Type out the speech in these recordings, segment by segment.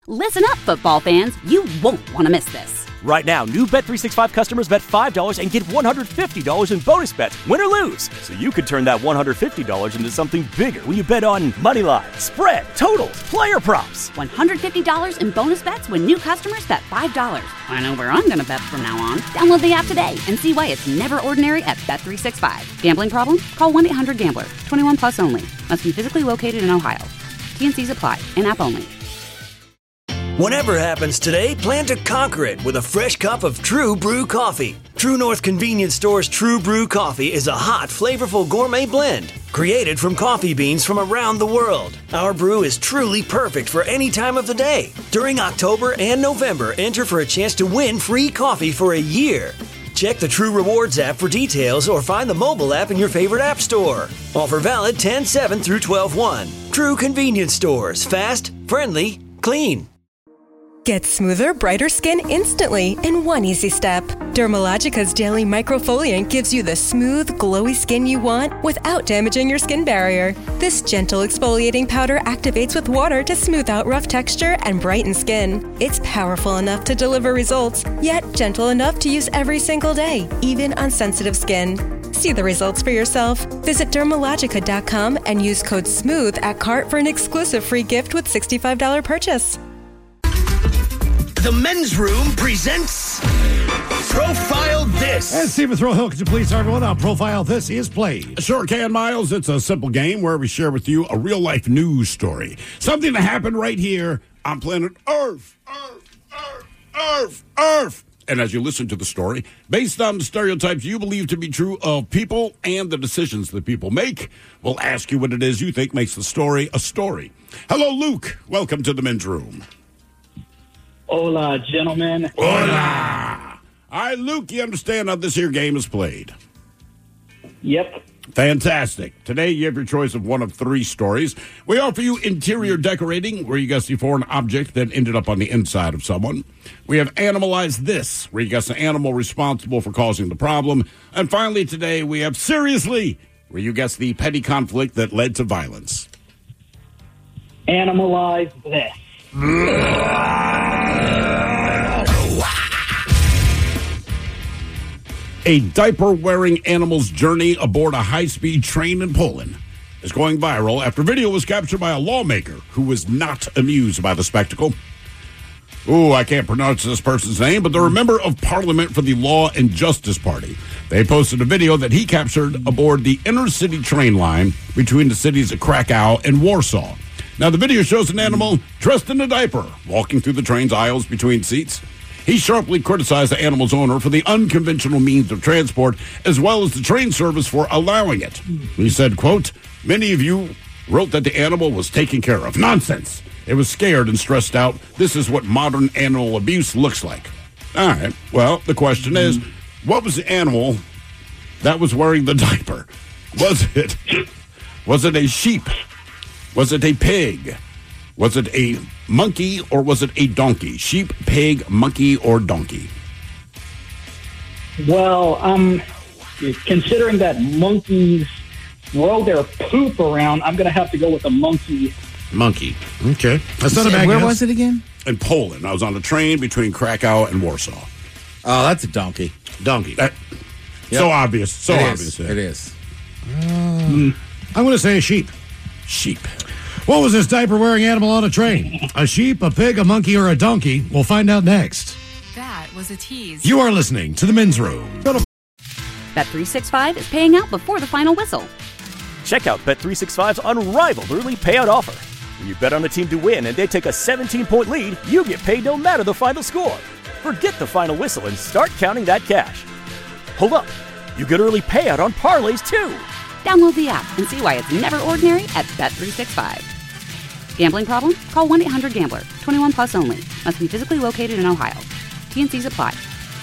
Listen up, football fans. You won't want to miss this. Right now, new Bet365 customers bet $5 and get $150 in bonus bets, win or lose. So you could turn that $150 into something bigger when you bet on money line, spread, totals, player props. $150 in bonus bets when new customers bet $5. I know where I'm going to bet from now on. Download the app today and see why it's never ordinary at Bet365. Gambling problem? Call 1-800-GAMBLER. 21 plus only. Must be physically located in Ohio. T&Cs apply. In-app only. Whatever happens today, plan to conquer it with a fresh cup of True Brew coffee. True North Convenience Store's True Brew coffee is a hot, flavorful gourmet blend created from coffee beans from around the world. Our brew is truly perfect for any time of the day. During October and November, enter for a chance to win free coffee for a year. Check the True Rewards app for details or find the mobile app in your favorite app store. Offer valid 10/7 through 12/1. True Convenience Stores. Fast, friendly, clean. Get smoother, brighter skin instantly in one easy step. Dermalogica's daily microfoliant gives you the smooth, glowy skin you want without damaging your skin barrier. This gentle exfoliating powder activates with water to smooth out rough texture and brighten skin. It's powerful enough to deliver results, yet gentle enough to use every single day, even on sensitive skin. See the results for yourself. Visit Dermalogica.com and use code SMOOTH at cart for an exclusive free gift with $65 purchase. The Men's Room presents Profile This. And Stephen Throwhill, could you please tell everyone how Profile This is played? Sure can, Miles. It's a simple game where we share with you a real-life news story. Something that happened right here on planet Earth. Earth. And as you listen to the story, based on the stereotypes you believe to be true of people and the decisions that people make, we'll ask you what it is you think makes the story a story. Hello, Luke. Welcome to the Men's Room. Hola, gentlemen. Hola. All right, Luke, you understand how this here game is played? Yep. Fantastic. Today, you have your choice of one of three stories. We offer you interior decorating, where you guess the foreign object that ended up on the inside of someone. We have Animalize This, where you guess the animal responsible for causing the problem. And finally, today, we have Seriously, where you guess the petty conflict that led to violence. Animalize This. A diaper-wearing animal's journey aboard a high-speed train in Poland is going viral after video was captured by a lawmaker who was not amused by the spectacle. Ooh, I can't pronounce this person's name, but they're a member of Parliament for the Law and Justice Party. They posted a video that he captured aboard the inner-city train line between the cities of Krakow and Warsaw. Now, the video shows an animal dressed in a diaper walking through the train's aisles between seats. He sharply criticized the animal's owner for the unconventional means of transport, as well as the train service for allowing it. He said, quote, "Many of you wrote that the animal was taken care of. Nonsense. It was scared and stressed out. This is what modern animal abuse looks like." All right. Well, the question is, what was the animal that was wearing the diaper? Was it a sheep? Was it a pig? Was it a monkey or was it a donkey? Sheep, pig, monkey, or donkey? Well, considering that monkeys throw their poop around, I'm going to have to go with a monkey. Monkey. Okay. That's not a bad Where guess. was it again? In Poland. I was on a train between Krakow and Warsaw. Oh, that's a donkey. Donkey. So obvious. So obvious. It is. I'm going to say a sheep. Sheep. What was this diaper-wearing animal on a train? A sheep, a pig, a monkey, or a donkey? We'll find out next. That was a tease. You are listening to The Men's Room. Bet365 is paying out before the final whistle. Check out Bet365's unrivaled early payout offer. When you bet on a team to win and they take a 17-point lead, you get paid no matter the final score. Forget the final whistle and start counting that cash. Hold up. You get early payout on parlays, too. Download the app and see why it's never ordinary at Bet365. Gambling problem? Call 1-800-GAMBLER. 21 plus only. Must be physically located in Ohio. T&Cs apply.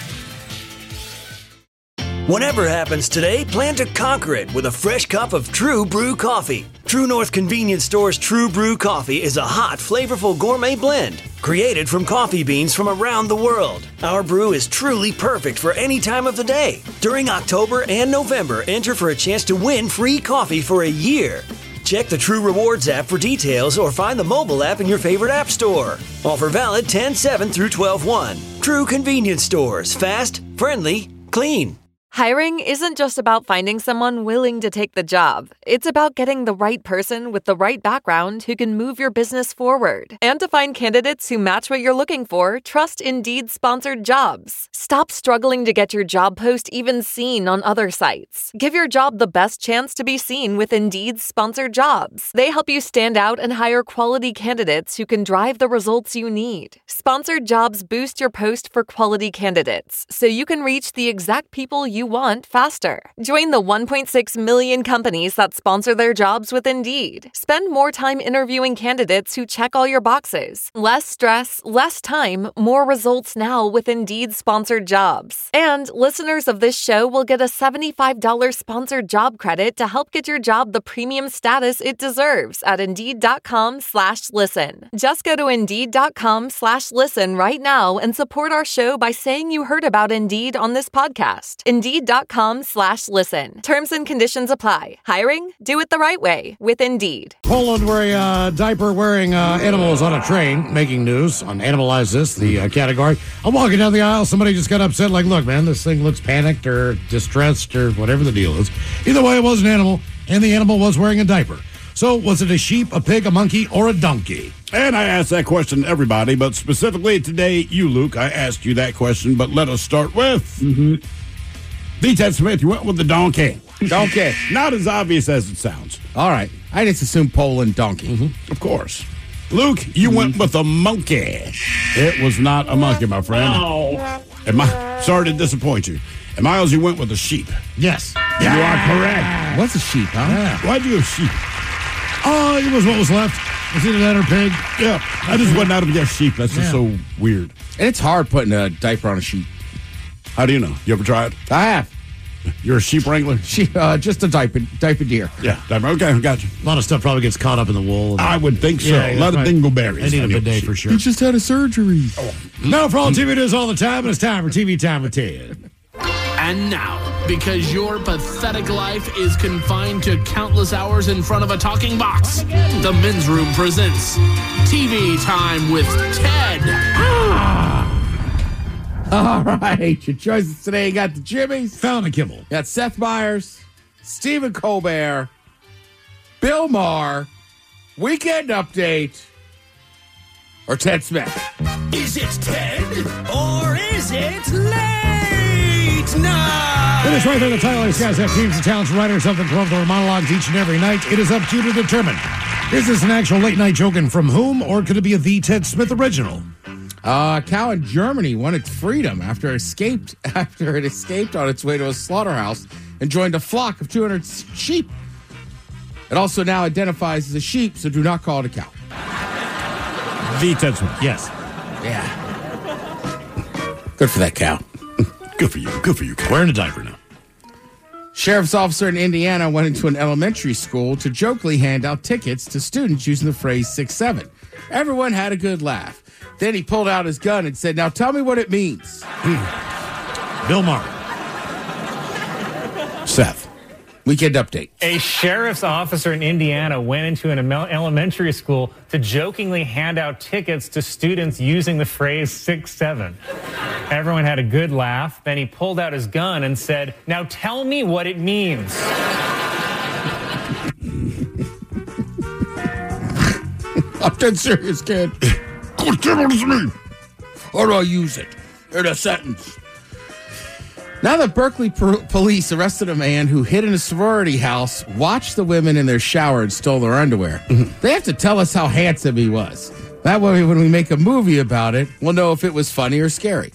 Whatever happens today, plan to conquer it with a fresh cup of True Brew coffee. True North Convenience Store's True Brew coffee is a hot, flavorful gourmet blend created from coffee beans from around the world. Our brew is truly perfect for any time of the day. During October and November, enter for a chance to win free coffee for a year. Check the True Rewards app for details or find the mobile app in your favorite app store. Offer valid 10/7 through 12/1. True convenience stores. Fast, friendly, clean. Hiring isn't just about finding someone willing to take the job. It's about getting the right person with the right background who can move your business forward. And to find candidates who match what you're looking for, trust Indeed-sponsored jobs. Stop struggling to get your job post even seen on other sites. Give your job the best chance to be seen with Indeed-sponsored jobs. They help you stand out and hire quality candidates who can drive the results you need. Sponsored jobs boost your post for quality candidates, so you can reach the exact people you want faster. Join the 1.6 million companies that sponsor their jobs with Indeed. Spend more time interviewing candidates who check all your boxes. Less stress, less time, more results now with Indeed-sponsored jobs. And listeners of this show will get a $75 sponsored job credit to help get your job the premium status it deserves at Indeed.com/listen. Just go to Indeed.com/listen right now and support our show by saying you heard about Indeed on this podcast. Indeed.com/listen. Terms and conditions apply. Hiring? Do it the right way with Indeed. Poland, where a diaper-wearing animal is on a train, making news on Animalize This, the category. I'm walking down the aisle. Somebody just got upset, like, look, man, this thing looks panicked or distressed or whatever the deal is. Either way, it was an animal, and the animal was wearing a diaper. So was it a sheep, a pig, a monkey, or a donkey? And I asked that question to everybody, but specifically today, you, Luke, I asked you that question, but let us start with... The Ted Smith, you went with the donkey. Donkey. Not as obvious as it sounds. All right. I just assumed Poland donkey. Of course. Luke, you went with a monkey. It was not a monkey, my friend. Sorry to disappoint you. And Miles, you went with a sheep. Yes. You are correct. What's a sheep, huh? Yeah. Why'd you have sheep? Oh, it was what was left. Was either that or pig? Yeah. I just went out of your sheep. That's just so weird. And it's hard putting a diaper on a sheep. How do you know? You ever tried? I have. You're a sheep wrangler? Just a diaper deer. Yeah, diaper. Okay, I got you. A lot of stuff probably gets caught up in the wool. I would think so. Yeah, a lot of dingleberries. I need a bidet for sure. He just had a surgery. Now for all TV news all the time, it's time for TV Time with Ted. And now, because your pathetic life is confined to countless hours in front of a talking box, the Men's Room presents TV Time with Ted. All right, your choices today. You got the Jimmys. Found a Kimmel. You got Seth Meyers, Stephen Colbert, Bill Maher, Weekend Update, or Ted Smith. Is it Ted or is it late night? It is right there. The title. These guys have teams of talents, writers, something to their monologues each and every night. It is up to you to determine. Is this an actual late night joke and from whom, or could it be a The Ted Smith original? A cow in Germany won its freedom after it escaped on its way to a slaughterhouse and joined a flock of 200 sheep. It also now identifies as a sheep, so do not call it a cow. The Ted Smith. Yes. Yeah. Good for that cow. Good for you. Good for you, cow. Wearing a diaper now. Sheriff's officer in Indiana went into an elementary school to jokingly hand out tickets to students using the phrase 6-7. Everyone had a good laugh. Then he pulled out his gun and said, now tell me what it means. Bill Maher. Seth. Weekend Update. A sheriff's officer in Indiana went into an elementary school to jokingly hand out tickets to students using the phrase 6-7. Everyone had a good laugh. Then he pulled out his gun and said, now tell me what it means. I'm dead serious, kid. What does it mean? How do I use it in a sentence? Now that Berkeley police arrested a man who hid in a sorority house, watched the women in their shower, and stole their underwear, they have to tell us how handsome he was. That way, when we make a movie about it, we'll know if it was funny or scary.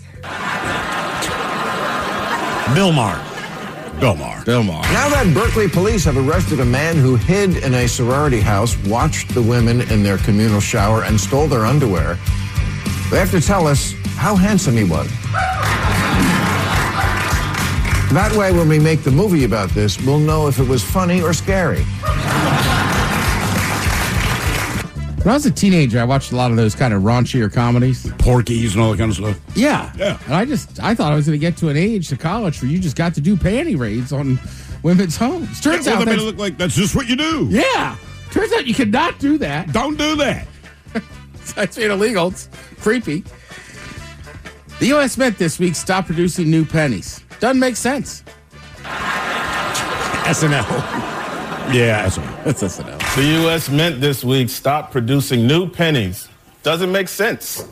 Bill Maher. Bill Maher. Now that Berkeley police have arrested a man who hid in a sorority house, watched the women in their communal shower, and stole their underwear, they have to tell us how handsome he was. That way, when we make the movie about this, we'll know if it was funny or scary. When I was a teenager, I watched a lot of those kind of raunchier comedies. Porky's and all that kind of stuff. Yeah. Yeah. And I thought I was going to get to an age to college where you just got to do panty raids on women's homes. Turns out that made it look like that's just what you do. Yeah. Turns out you cannot do that. Don't do that. It's illegal. It's creepy. The U.S. Mint this week stopped producing new pennies. Doesn't make sense. SNL. Yeah, SNL. That's SNL. The U.S. Mint this week stopped producing new pennies. Doesn't make sense.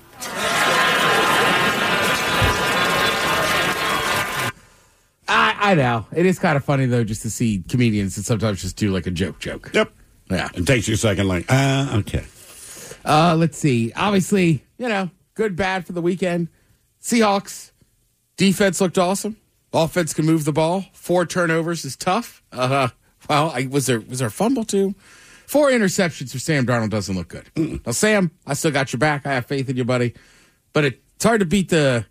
I know. It is kind of funny, though, just to see comedians that sometimes just do like a joke. Yep. Yeah. It takes you a second, like, okay. Let's see. Obviously, good, bad for the weekend. Seahawks defense looked awesome. Offense can move the ball. 4 turnovers is tough. Was there a fumble too? 4 interceptions for Sam Darnold doesn't look good. Now, Sam, I still got your back. I have faith in you, buddy. But it's hard to beat the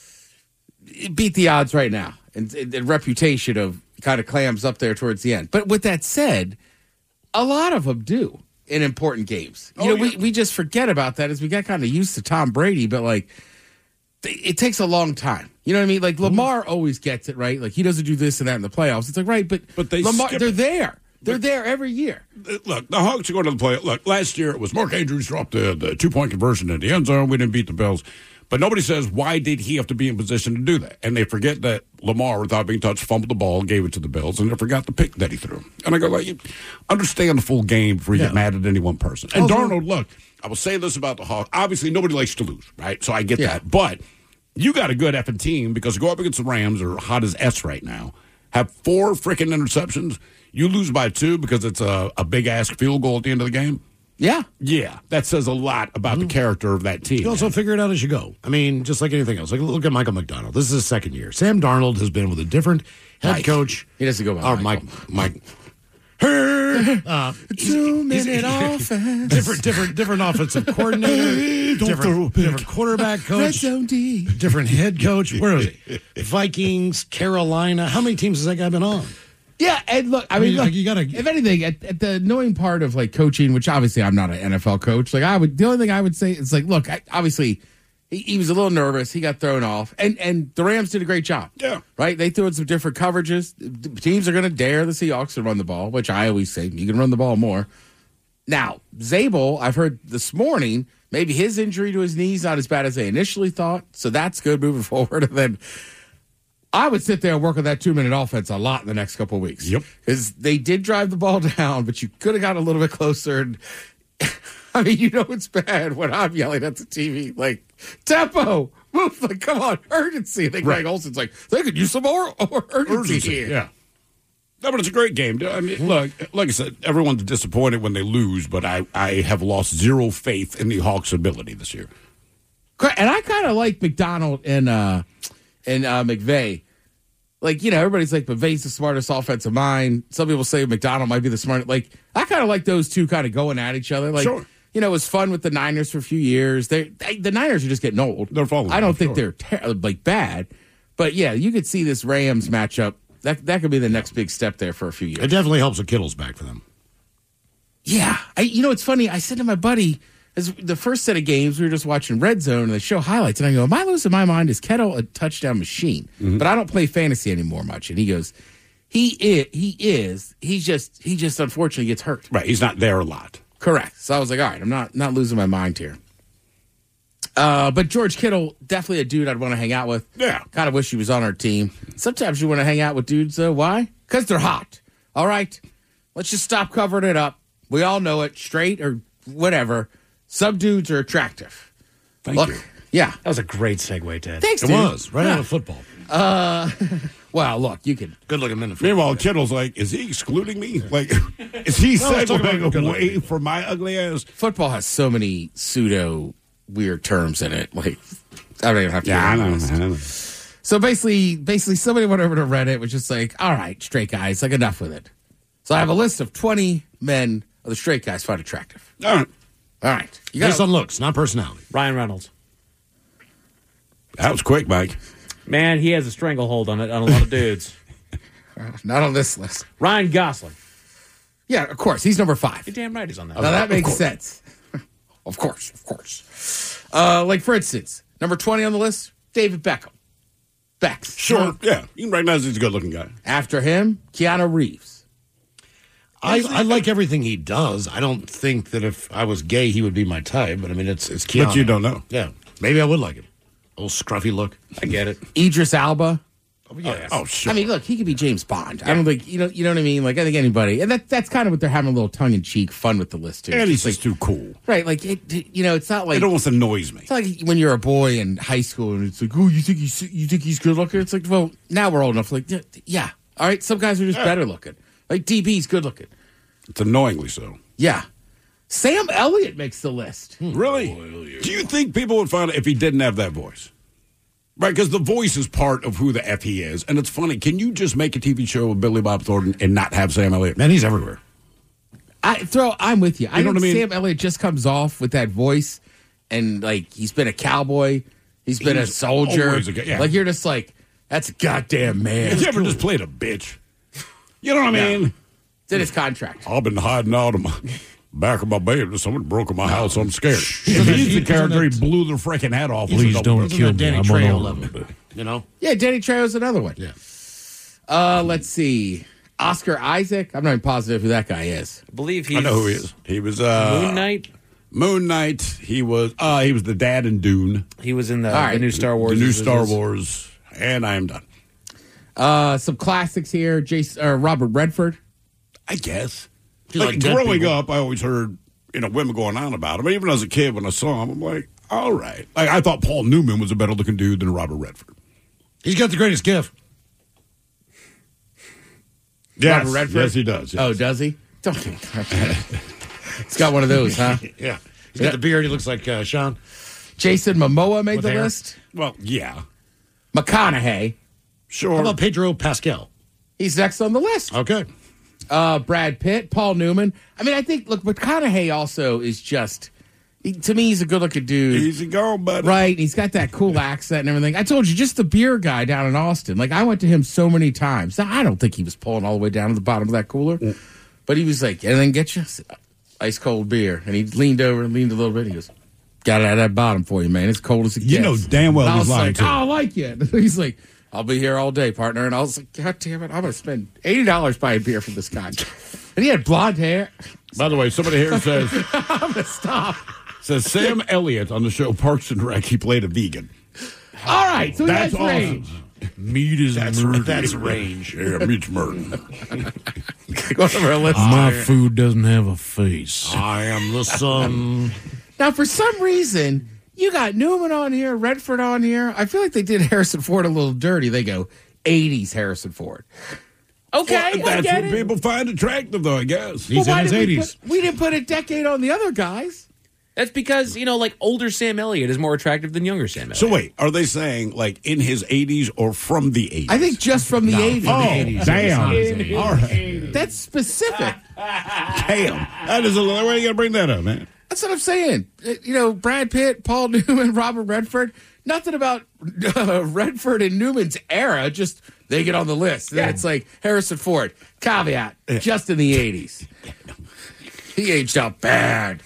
odds right now. And the reputation of kind of clams up there towards the end. But with that said, a lot of them do in important games. We just forget about that as we got kind of used to Tom Brady, but like it takes a long time. You know what I mean? Like Lamar always gets it, right? Like he doesn't do this and that in the playoffs. It's like, right, but Lamar, they're there. They're there every year. Look, the Hawks are going to the play. Look, last year it was Mark Andrews dropped the 2-point conversion in the end zone. We didn't beat the Bills. But nobody says, why did he have to be in position to do that? And they forget that Lamar, without being touched, fumbled the ball, gave it to the Bills, and they forgot the pick that he threw. And I go, like, understand the full game before you get mad at any one person. And Darnold, look, I will say this about the Hawks. Obviously, nobody likes to lose, right? So I get that. But you got a good effing team because to go up against the Rams, are hot as S right now, have 4 freaking interceptions. You lose by 2 because it's a big-ass field goal at the end of the game. Yeah. Yeah, that says a lot about the character of that team. You also figure it out as you go. I mean, just like anything else. Like, look at Michael McDonald. This is his second year. Sam Darnold has been with a different head coach. He doesn't go by Michael. Mike. 2-minute offense. Different offensive coordinator. different quarterback coach. Different head coach. Where is he? Vikings, Carolina. How many teams has that guy been on? Yeah, and look, I mean, you gotta. If anything, at the annoying part of like coaching, which obviously I'm not an NFL coach, like the only thing I would say is like, look, obviously he was a little nervous, he got thrown off, and the Rams did a great job. Yeah, right. They threw in some different coverages. Teams are going to dare the Seahawks to run the ball, which I always say you can run the ball more. Now, Zabel, I've heard this morning, maybe his injury to his knee's not as bad as they initially thought, so that's good moving forward. And then I would sit there and work on that 2-minute offense a lot in the next couple of weeks. Yep. Because they did drive the ball down, but you could have got a little bit closer. And I mean, it's bad when I'm yelling at the TV, like, tempo, move, like, come on, urgency. And then Greg Olson's like, they could use some more urgency here. Yeah. No, but it's a great game. I mean, look, like I said, everyone's disappointed when they lose, but I have lost zero faith in the Hawks' ability this year. And I kind of like McDonald and McVay. Like, everybody's like, McVay's the smartest offensive mind. Some people say McDonald might be the smartest. Like, I kind of like those two kind of going at each other. Like, sure. It was fun with the Niners for a few years. The Niners are just getting old. They're falling. I don't think they're bad. But, yeah, you could see this Rams matchup. That could be the next big step there for a few years. It definitely helps that Kittle's back for them. Yeah. It's funny. I said to my buddy, as the first set of games, we were just watching Red Zone, and they show highlights. And I go, am I losing my mind? Is Kettle a touchdown machine? Mm-hmm. But I don't play fantasy anymore much. And he goes, he is. He just unfortunately gets hurt. Right. He's not there a lot. Correct. So I was like, all right, I'm not losing my mind here. But George Kittle, definitely a dude I'd want to hang out with. Yeah. Kind of wish he was on our team. Sometimes you want to hang out with dudes, why? Because they're hot. All right? Let's just stop covering it up. We all know it, straight or whatever. Some dudes are attractive. Thank you. Yeah. That was a great segue, Ted. Thanks, It dude. was, right out of football. Well, look, you can. Good-looking men in football. Meanwhile, Kittle's like, is he excluding me? Like, is he segueing away from my ugly ass? Football has so many pseudo weird terms in it. Like, I don't even have to. Yeah, I know. So basically, somebody went over to Reddit, was just like, all right, straight guys, like, enough with it. So I have a list of 20 men of the straight guys find attractive. All right. Based on looks, not personality. Ryan Reynolds. That was quick, Mike. Man, he has a stranglehold on a lot of dudes. Not on this list. Ryan Gosling. Yeah, of course. He's number 5. You're damn right he's on that. Now, that makes sense. Of course. Like, for instance, number 20 on the list, David Beckham. Bex. Sure. Yeah. You can recognize he's a good-looking guy. After him, Keanu Reeves. I like everything he does. I don't think that if I was gay, he would be my type. But I mean, it's Keanu. But you don't know. Yeah, maybe I would like him. Old scruffy look. I get it. Idris Elba. Oh, sure. I mean, look, he could be James Bond. I don't think you know what I mean. Like I think anybody, and that's kind of what they're having a little tongue in cheek fun with the list too. And he's like, just too cool. right? Like it's not like It almost annoys me. it's not like when you're a boy in high school and it's like, oh, you think he's good looking? It's like, well, now we're old enough. Like, yeah, all right. Some guys are just better looking. Like DB's good looking. It's annoyingly so. Yeah. Sam Elliott makes the list. Really? Do you think people would find it if he didn't have that voice? Right, because the voice is part of who the F he is. And it's funny, can you just make a TV show with Billy Bob Thornton and not have Sam Elliott? Man, he's everywhere. I'm with you. I know think what I mean? Sam Elliott just comes off with that voice, and like he's been a cowboy, he's been a soldier. always a guy, yeah. Like you're just like, that's a goddamn man. Has he ever just played a bitch? You know what I mean? It's in his contract. I've been hiding out of my back of my bed. Someone broke in my house. I'm scared. He's the character. He blew the freaking hat off. Please don't kill me. Danny Trejo level. You know? Yeah, Danny Trejo's another one. Yeah. Let's see. Oscar Isaac. I'm not even positive who that guy is. I believe he's. I know who he is. He was Moon Knight. Moon Knight. He was the dad in Dune. He was in the new Star Wars. The new Star Wars. And I am done. Some classics here. Robert Redford. I guess. Like dead growing people. up, I always heard women going on about him. Even as a kid, when I saw him, I'm like, all right. Like, I thought Paul Newman was a better looking dude than Robert Redford. He's got the greatest gift. Yes, Robert Redford? yes, he does. Yes. Oh, does he? Don't. He's got one of those, huh? Yeah. He's got the beard. He looks like Sean. Jason Momoa made With the hair. list. Well, yeah. McConaughey. Sure. How about Pedro Pascal? He's next on the list. Okay. Brad Pitt, Paul Newman. I mean, I think, look, McConaughey also is just, to me, he's a good-looking dude. Easy going, buddy. Right, he's got that cool accent and everything. I told you, just the beer guy down in Austin. Like, I went to him so many times. Now, I don't think he was pulling all the way down to the bottom of that cooler. But he was like, and then get you ice-cold beer. And he leaned over and leaned a little bit. He goes, got it at that bottom for you, man. It's cold as it gets. You know damn well And I he's was lying, like, too. oh, I like it. He's like, I'll be here all day, partner. And I was like, God damn it, I'm going to spend $80 buying beer from this guy. And he had blonde hair. By the way, somebody here says, I'm going to stop. says Sam Elliott on the show Parks and Rec, he played a vegan. All right, so That's that's awesome. range. Meat is murder. That's range. Yeah, meat's murder. Go over a list. My food doesn't have a face. I am the sun. Now, for some reason, you got Newman on here, Redford on here. I feel like they did Harrison Ford a little dirty. They go 80s Harrison Ford. Okay, Well, I that's get what it. people find attractive, though, I guess. He's Well, in his why did 80s. we didn't put a decade on the other guys. That's because, like older Sam Elliott is more attractive than younger Sam Elliott. So wait, are they saying like in his 80s or from the 80s? I think just from the 80s. Oh, 80s. damn. All right. That's specific. Damn. That is why you got to bring that up, man. That's what I'm saying. Brad Pitt, Paul Newman, Robert Redford. Nothing about Redford and Newman's era. Just they get on the list. Then it's like Harrison Ford. Caveat. Just in the 80s. He aged out bad.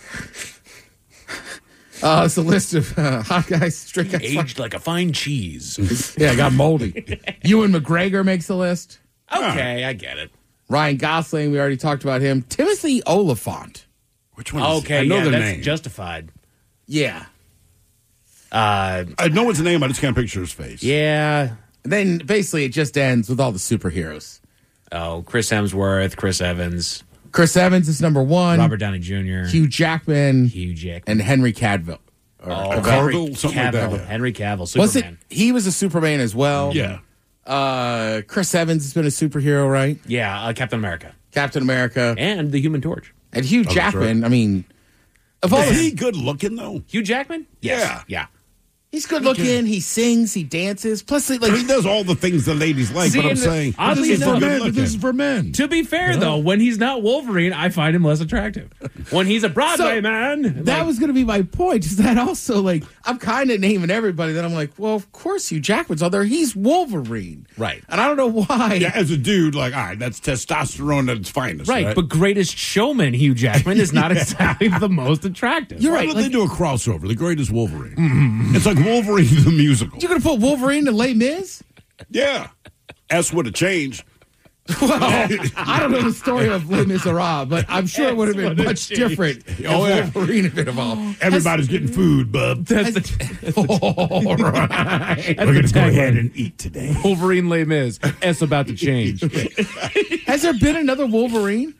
It's a list of hot guys, straight guys. Aged like a fine cheese. Yeah, got moldy. Ewan McGregor makes the list. Okay, I get it. Ryan Gosling, we already talked about him. Timothy Oliphant. Which one is Okay, I know yeah, their that's name. justified. Yeah. I know his name, I just can't picture his face. Yeah. And then basically it just ends with all the superheroes. Oh, Chris Hemsworth, Chris Evans, Chris Evans is number one. Robert Downey Jr., Hugh Jackman, Hugh Jackman, and Henry Cavill. Cavill, something like that. Henry Cavill, Was it? Superman. He was a Superman as well. Yeah. Chris Evans has been a superhero, right? Yeah, Captain America. Captain America. And the Human Torch. And Hugh that's Jackman, I mean, of all Is he the, good looking, though? Hugh Jackman? Yes. Yeah. he's good looking. He sings. He dances. Plus, He like, does all the things the ladies like, See, but I'm and saying, oddly he's enough- good Men, looking. this is for men. To be fair, though, when he's not Wolverine, I find him less attractive. When he's a Broadway So, man. that was going to be my point. Is that also like I'm kind of naming everybody that I'm like, well, of course Hugh Jackman's on there. He's Wolverine, Right. And I don't know why. Yeah, as a dude, like, all right, that's testosterone at its finest. Right, but Greatest Showman Hugh Jackman is not exactly the most attractive. You're Why right. don't Like, they do a crossover? The Greatest Wolverine. It's like Wolverine the musical. you're going to put Wolverine to Les Mis? Yeah. S would have changed. Well, I don't know the story of Les Miserables, but I'm sure it would have been much different if Wolverine had been involved. Everybody's getting food, bub. All right. We're going to go ahead and eat today. Wolverine Les Mis. It's about to change. Has there been another Wolverine?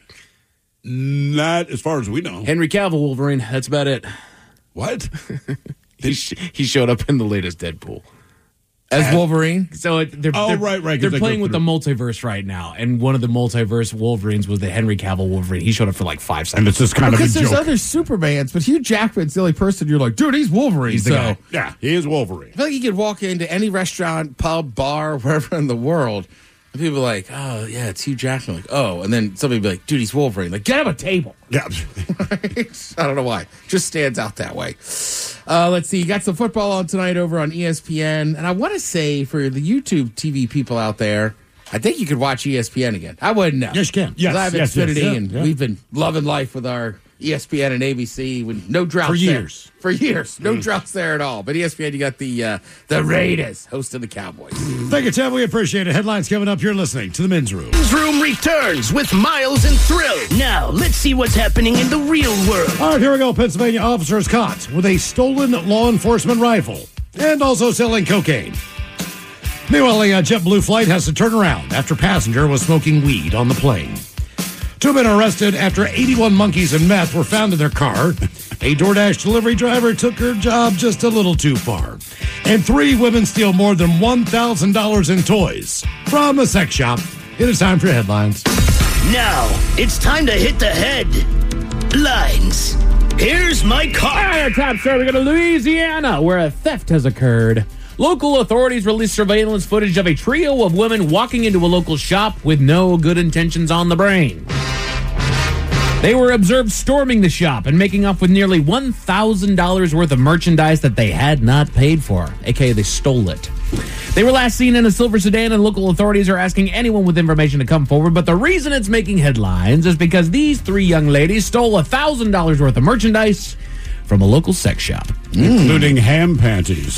Not as far as we know. Henry Cavill Wolverine. That's about it. What? He showed up in the latest Deadpool. As Wolverine? So they're right. They're playing with the multiverse right now, and one of the multiverse Wolverines was the Henry Cavill Wolverine. He showed up for like 5 seconds. And it's just kind of a Because there's joke. other Supermans, but Hugh Jackman's the only person you're like, dude, he's Wolverine. He's the guy. Yeah, he is Wolverine. I feel like you could walk into any restaurant, pub, bar, wherever in the world, and people are like, oh, yeah, it's Hugh Jackman. Like, oh, and then somebody be like, dude, he's Wolverine. Like, get him a table. Yeah. I don't know why. Just stands out that way. Let's see. You got some football on tonight over on ESPN. And I want to say for the YouTube TV people out there, I think you could watch ESPN again. I wouldn't know. Yes, you can. Because I have Xfinity, and yeah. we've been loving life with our ESPN and ABC with no droughts For there. years. For years. No droughts there at all. But ESPN, you got the Raiders hosting the Cowboys. Thank you, Tim. We appreciate it. Headlines coming up. You're listening to the Men's Room. Men's Room returns with Miles and Thrill. Now, let's see what's happening in the real world. All right, here we go. Pennsylvania officers caught with a stolen law enforcement rifle and also selling cocaine. Meanwhile, a JetBlue flight has to turn around after passenger was smoking weed on the plane. 2 men arrested after 81 monkeys and meth were found in their car. A DoorDash delivery driver took her job just a little too far. And 3 women steal more than $1,000 in toys from a sex shop. It is time for headlines. Now, it's time to hit the headlines. Here's my car. All right, top story. We go to Louisiana, where a theft has occurred. Local authorities released surveillance footage of a trio of women walking into a local shop with no good intentions on the brain. They were observed storming the shop and making off with nearly $1,000 worth of merchandise that they had not paid for, aka they stole it. They were last seen in a silver sedan, and local authorities are asking anyone with information to come forward, but the reason it's making headlines is because these 3 young ladies stole $1,000 worth of merchandise from a local sex shop. Including ham panties.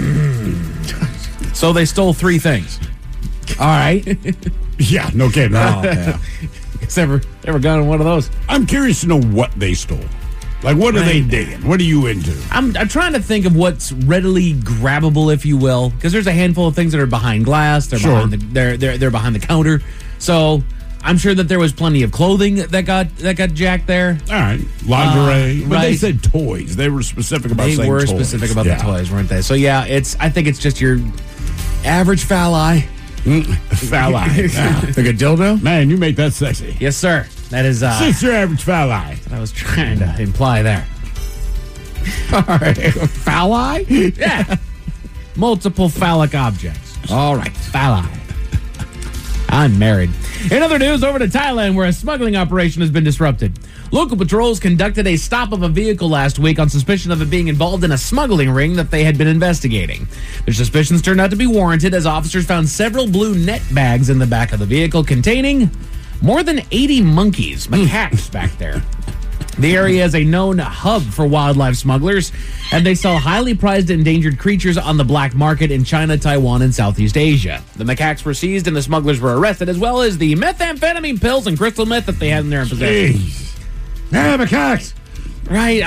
So they stole 3 things. All right. Yeah, no kidding. Oh, yeah. It's ever gone on one of those? I'm curious to know what they stole. Like, what are they digging? What are you into? I'm trying to think of what's readily grabbable, if you will, because there's a handful of things that are behind glass. They're behind they're behind the counter. So I'm sure that there was plenty of clothing that got jacked there. All right, lingerie. But they right. said toys. They were specific about saying toys. They were specific about the toys, weren't they? So yeah, I think it's just your average foul eye. Foul eye. Like a dildo? Man, you make that sexy. Yes, sir. That is It's your average foul eye. what I was trying to imply there. All right. Foul eye? Yeah. Multiple phallic objects. All right. Foul eye. I'm married. In other news, over to Thailand, where a smuggling operation has been disrupted. Local patrols conducted a stop of a vehicle last week on suspicion of it being involved in a smuggling ring that they had been investigating. Their suspicions turned out to be warranted as officers found several blue net bags in the back of the vehicle containing more than 80 monkeys, macaques back there. The area is a known hub for wildlife smugglers, and they sell highly prized endangered creatures on the black market in China, Taiwan, and Southeast Asia. The macaques were seized and the smugglers were arrested, as well as the methamphetamine pills and crystal meth that they had in their possession. Yeah, macaques. Right.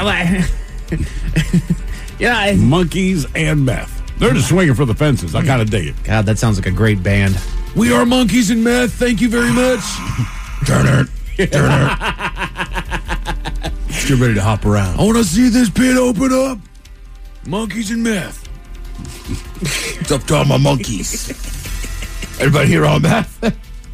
Yeah. Monkeys and meth. They're just swinging for the fences. I kind of dig it. God, that sounds like a great band. We are monkeys and meth. Thank you very much. Turner. Turner. Get ready to hop around. I want to see this pit open up. Monkeys and meth. It's up to all my monkeys. Everybody here on meth?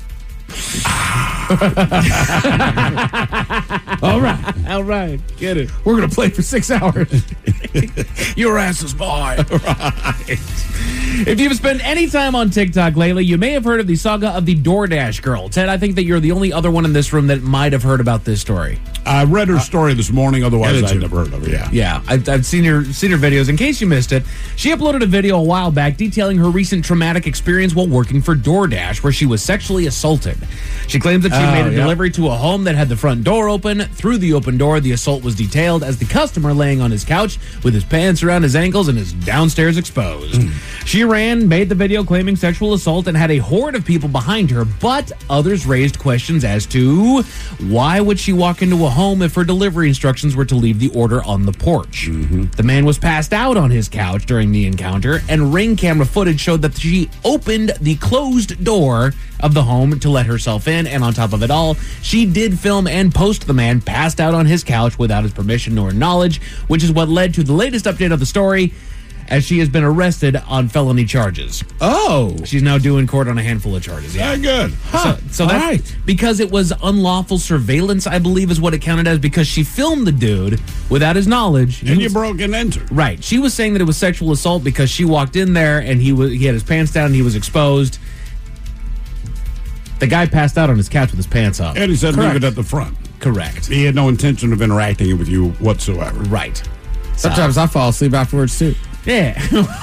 All right. Get it. We're going to play for 6 hours. Your ass is mine. Right. If you've spent any time on TikTok lately, you may have heard of the saga of the DoorDash girl. Ted, I think that you're the only other one in this room that might have heard about this story. I read her story this morning, otherwise I'd never heard of her. Yeah. I've seen her videos. In case you missed it, she uploaded a video a while back detailing her recent traumatic experience while working for DoorDash, where she was sexually assaulted. She claims that she made a delivery to a home that had the front door open. Through the open door, the assault was detailed as the customer laying on his couch with his pants around his ankles and his downstairs exposed. She ran, made the video claiming sexual assault, and had a horde of people behind her, but others raised questions as to why would she walk into a home if her delivery instructions were to leave the order on the porch. The man was passed out on his couch during the encounter, and Ring camera footage showed that she opened the closed door of the home to let herself in, and on top of it all, she did film and post the man passed out on his couch without his permission nor knowledge, which is what led to the latest update of the story, as she has been arrested on felony charges. Oh. She's now due in court on a handful of charges. Yeah. Very good. So that's right. because it was unlawful surveillance, I believe is what it counted as, because she filmed the dude without his knowledge. And you broke and entered. Right. She was saying that it was sexual assault because she walked in there and he had his pants down and he was exposed. The guy passed out on his couch with his pants up. And he said leave it at the front. Correct. He had no intention of interacting with you whatsoever. Right. Sometimes I fall asleep afterwards, too. Yeah.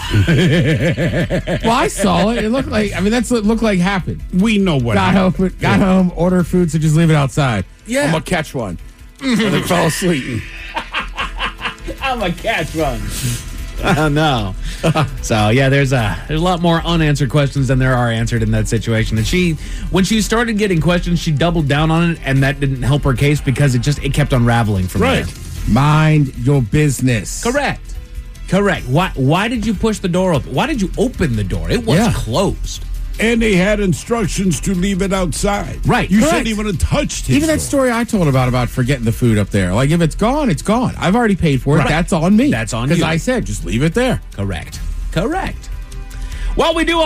Well, I saw it. It looked like, that's what it looked like happened. We know what happened. Got home, ordered food, so just leave it outside. Yeah. I'm going to catch one. And then fell asleep. I'm a catch one. Oh, no. So, yeah, there's a lot more unanswered questions than there are answered in that situation. And when she started getting questions, she doubled down on it, and that didn't help her case because it kept unraveling from there. Mind your business. Correct. Why did you push the door open? Why did you open the door? It was closed. And they had instructions to leave it outside. Right. You Correct. shouldn't even have touched it. Even that story I told about forgetting the food up there. Like, if it's gone, it's gone. I've already paid for it. Right. That's on me. That's on you. Because I said, just leave it there. Correct. While we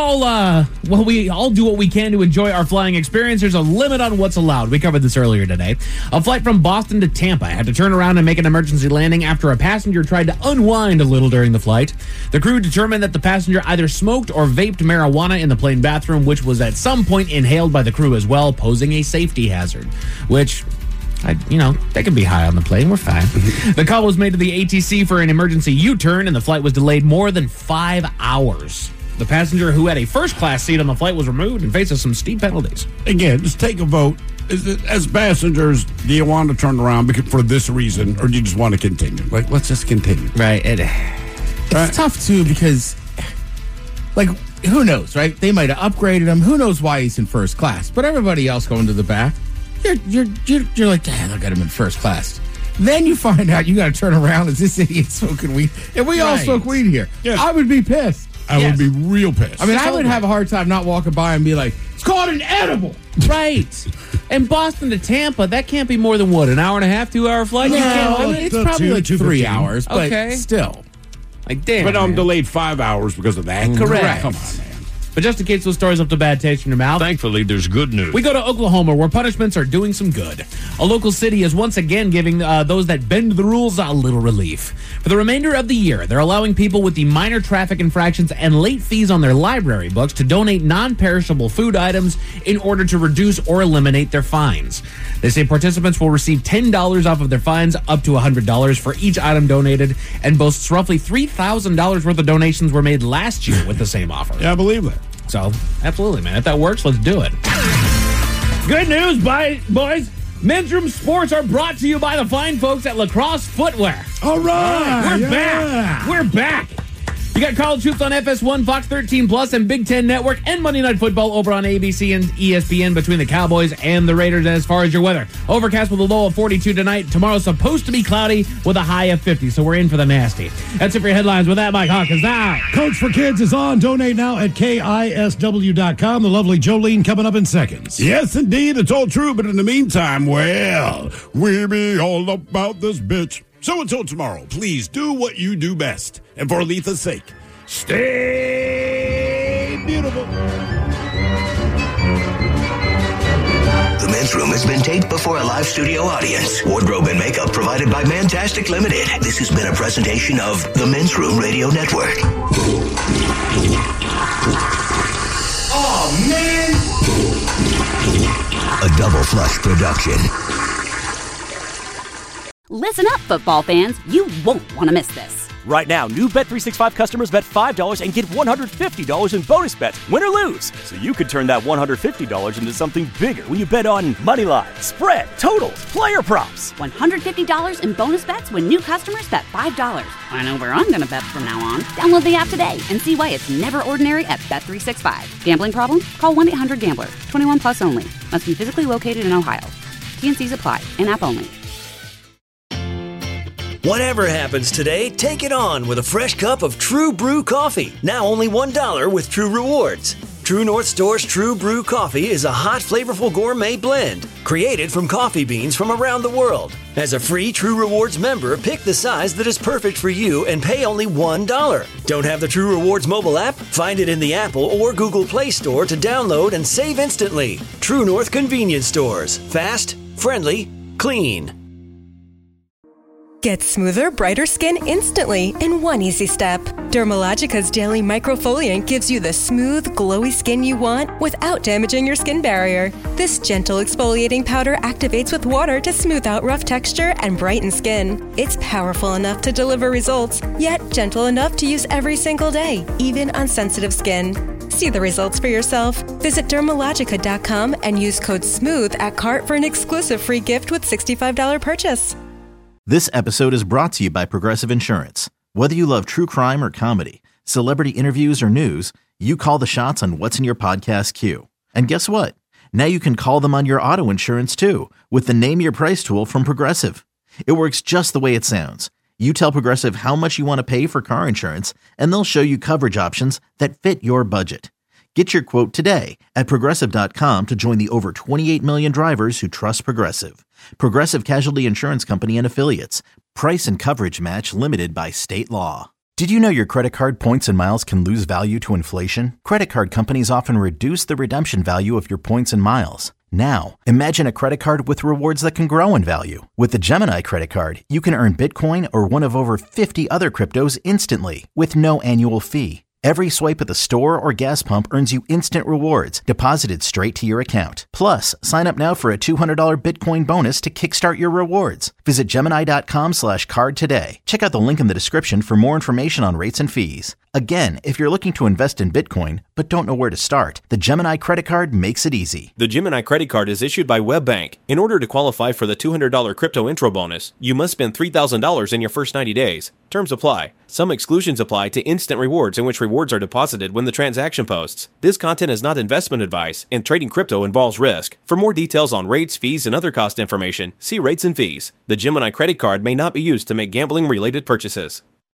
all do what we can to enjoy our flying experience, there's a limit on what's allowed. We covered this earlier today. A flight from Boston to Tampa had to turn around and make an emergency landing after a passenger tried to unwind a little during the flight. The crew determined that the passenger either smoked or vaped marijuana in the plane bathroom, which was at some point inhaled by the crew as well, posing a safety hazard, which... they can be high on the plane. We're fine. The call was made to the ATC for an emergency U-turn, and the flight was delayed more than 5 hours. The passenger, who had a first-class seat on the flight, was removed and faces some steep penalties. Again, just take a vote. As passengers, do you want to turn around for this reason, or do you just want to continue? Like, let's just continue. Right. It's tough, too, because, who knows, right? They might have upgraded him. Who knows why he's in first class? But everybody else going to the back, you're like, damn, I got him in first class. Then you find out you got to turn around as this idiot smoking weed. And we all smoke weed here. Yes. I would be pissed. I would be real pissed. I would have a hard time not walking by and be like, it's called an edible. Right. And Boston to Tampa, that can't be more than, an hour and a half, 2 hour flight? It's probably like 3 hours, but still. Like, damn. But I'm delayed 5 hours because of that. Correct. Come on, man. But just in case those stories up to bad taste in your mouth, thankfully, there's good news. We go to Oklahoma, where punishments are doing some good. A local city is once again giving those that bend the rules a little relief. For the remainder of the year, they're allowing people with the minor traffic infractions and late fees on their library books to donate non-perishable food items in order to reduce or eliminate their fines. They say participants will receive $10 off of their fines, up to $100 for each item donated, and boasts roughly $3,000 worth of donations were made last year with the same offer. Yeah, I believe that. So, absolutely, man. If that works, let's do it. Good news, boys. Men's Room Sports are brought to you by the fine folks at Lacrosse Footwear. All right. We're back. We're back. You got College Hoops on FS1, Fox 13 Plus, and Big Ten Network, and Monday Night Football over on ABC and ESPN between the Cowboys and the Raiders. As far as your weather, overcast with a low of 42 tonight. Tomorrow's supposed to be cloudy with a high of 50, so we're in for the nasty. That's it for your headlines. With that, Mike Hawkins now. Coach for Kids is on. Donate now at KISW.com. The lovely Jolene coming up in seconds. Yes, indeed. It's all true. But in the meantime, we be all about this bitch. So until tomorrow, please do what you do best. And for Aletha's sake, stay beautiful. The Men's Room has been taped before a live studio audience. Wardrobe and makeup provided by Mantastic Limited. This has been a presentation of the Men's Room Radio Network. Oh, man! A Double Flush production. Listen up, football fans. You won't want to miss this. Right now, new Bet365 customers bet $5 and get $150 in bonus bets, win or lose. So you could turn that $150 into something bigger when you bet on money line, spread, totals, player props. $150 in bonus bets when new customers bet $5. I know where I'm going to bet from now on. Download the app today and see why it's never ordinary at Bet365. Gambling problem? Call 1-800-GAMBLER. 21 plus only. Must be physically located in Ohio. T&Cs apply. In-app only. Whatever happens today, take it on with a fresh cup of True Brew coffee. Now only $1 with True Rewards. True North Store's True Brew coffee is a hot, flavorful gourmet blend created from coffee beans from around the world. As a free True Rewards member, pick the size that is perfect for you and pay only $1. Don't have the True Rewards mobile app? Find it in the Apple or Google Play Store to download and save instantly. True North Convenience Stores. Fast, friendly, clean. Get smoother, brighter skin instantly in one easy step. Dermalogica's Daily Microfoliant gives you the smooth, glowy skin you want without damaging your skin barrier. This gentle exfoliating powder activates with water to smooth out rough texture and brighten skin. It's powerful enough to deliver results, yet gentle enough to use every single day, even on sensitive skin. See the results for yourself. Visit Dermalogica.com and use code SMOOTH at cart for an exclusive free gift with $65 purchase. This episode is brought to you by Progressive Insurance. Whether you love true crime or comedy, celebrity interviews or news, you call the shots on what's in your podcast queue. And guess what? Now you can call them on your auto insurance too with the Name Your Price tool from Progressive. It works just the way it sounds. You tell Progressive how much you want to pay for car insurance, and they'll show you coverage options that fit your budget. Get your quote today at Progressive.com to join the over 28 million drivers who trust Progressive. Progressive Casualty Insurance Company and Affiliates. Price and coverage match limited by state law. Did you know your credit card points and miles can lose value to inflation? Credit card companies often reduce the redemption value of your points and miles. Now, imagine a credit card with rewards that can grow in value. With the Gemini credit card, you can earn Bitcoin or one of over 50 other cryptos instantly with no annual fee. Every swipe at the store or gas pump earns you instant rewards deposited straight to your account. Plus, sign up now for a $200 Bitcoin bonus to kickstart your rewards. Visit Gemini.com/card today. Check out the link in the description for more information on rates and fees. Again, if you're looking to invest in Bitcoin but don't know where to start, the Gemini credit card makes it easy. The Gemini credit card is issued by WebBank. In order to qualify for the $200 crypto intro bonus, you must spend $3,000 in your first 90 days. Terms apply. Some exclusions apply to instant rewards in which rewards are deposited when the transaction posts. This content is not investment advice, and trading crypto involves risk. For more details on rates, fees, and other cost information, see rates and fees. The Gemini credit card may not be used to make gambling-related purchases.